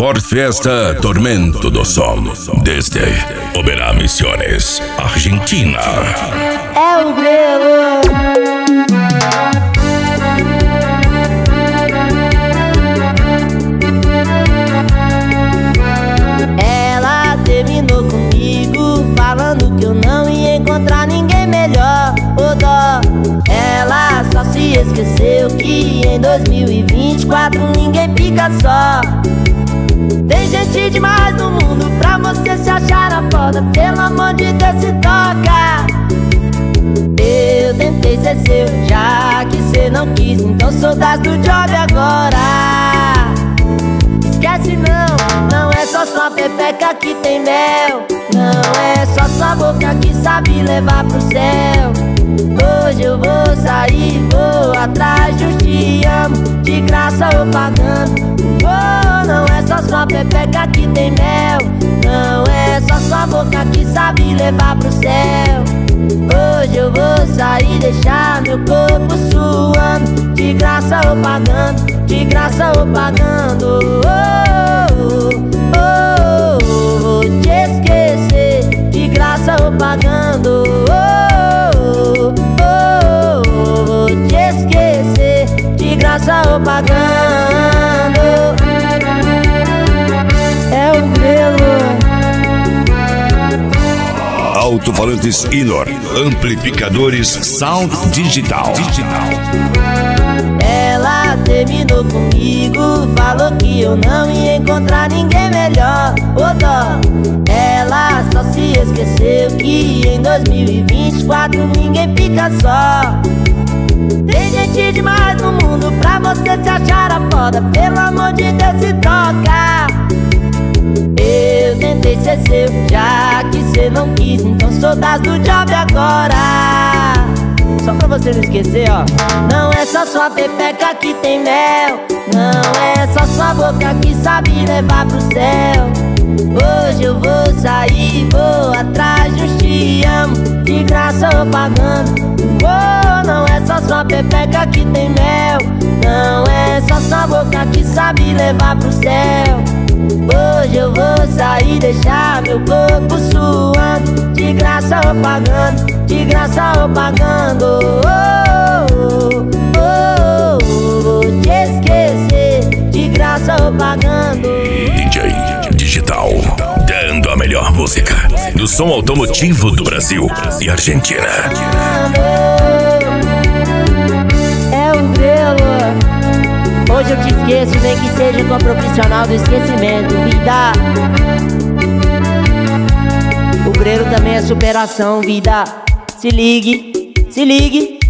Ford Fiesta Tormento do Sol, desde Oberá Misiones, Argentina. É o Grelo. Ela terminou comigo, falando que eu não ia encontrar ninguém melhor. Ô dó, ela só se esqueceu que em 2024 ninguém fica só. Tem gente demais no mundo pra você se achar a foda. Pelo amor de Deus, se toca. Eu tentei ser seu, já que cê não quis, então sou das do job agora. Esquece não é só sua pepeca que tem mel. Não é só sua boca que sabe levar pro céu. Hoje eu vou sair, vou atrás de um te amo, de graça ou pagando. Oh, não é só sua pepeca que tem mel. Não é só sua boca que sabe levar pro céu. Hoje eu vou sair, deixar meu corpo suando, de graça ou pagando, de graça ou pagando. Vou te esquecer, de graça ou pagando. Vou te esquecer, de graça ou pagando. É o Grelo. Alto-falantes Inor, amplificadores Sound Digital. Ela terminou comigo, falou que eu não ia encontrar ninguém melhor. Ô dó, ela só se esqueceu que em 2024 ninguém fica só. Tem gente demais no mundo pra você se achar a foda. Pelo amor de Deus, se toca. Eu tentei ser seu, já que cê não quis, então sou das do job agora. Só pra você não esquecer, ó. Não é só sua pepeca que tem mel. Não é só sua boca que sabe levar pro céu. Hoje eu vou sair, vou atrás de um te amo, de graça ou pagando. Oh, não é só sua pepeca que tem mel. Não é só sua boca que sabe levar pro céu. Hoje eu vou sair, deixar meu corpo suando, de graça ou pagando, de graça ou pagando. Vou te esquecer, de graça ou pagando. DJ Digital, dando a melhor música do som automotivo do Brasil e Argentina. É o Grelo. Hoje eu te esqueço, nem que seja com a profissional do esquecimento, vida. O Grelo também é superação, vida. Se ligue, se ligue.